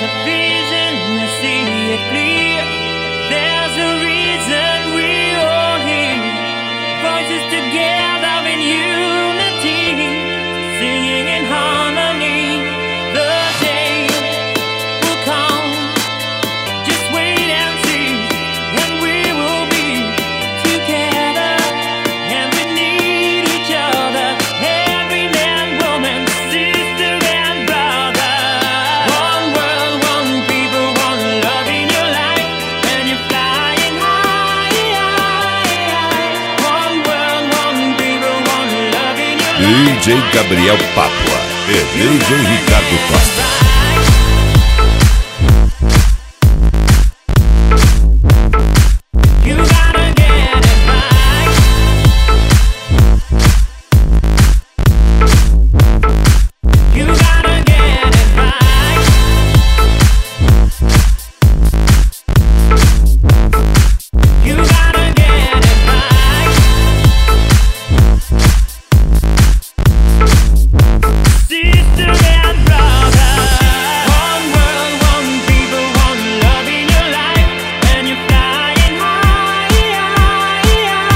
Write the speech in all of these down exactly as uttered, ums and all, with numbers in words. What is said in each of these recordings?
a vision, I see it clear. There's a reason we're all here, voices together in unity, singing in harmony. The day will come, just wait and see, and we will be together, and we need each other, every man, woman, sister and brother. One world, one people, one love in your life, and you're flying high, high, high. One world, one people, one love in your life. D J Gabriel Papua e D J Ricardo Costa. You gotta get it right. You gotta get it right. You gotta get it right. Sister and brother, one world, one people, one love in your life, and you're flying high, high,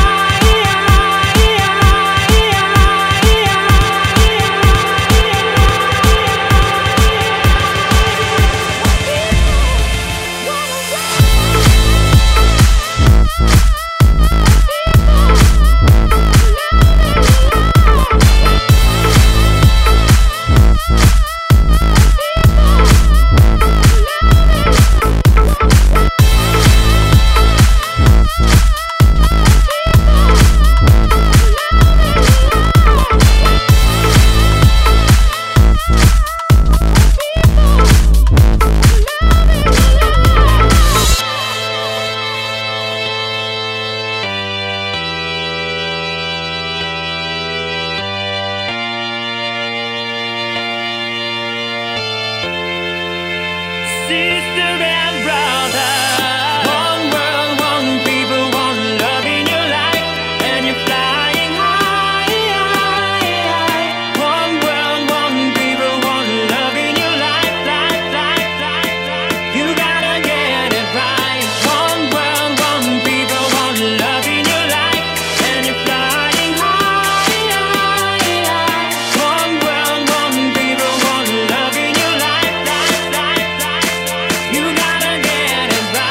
sister and brother, one world, one people, one love in your life, and you're flying high, high, high. One world, one people, one love in your life, life, life, life, life. You gotta get it right. One world, one people, one love in your life, and you're flying high, high, high. One world, one people, one love in your life, life, life, life. You gotta get it right.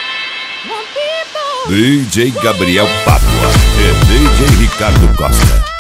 One people. D J Gabriel Papua e D J Ricardo Costa.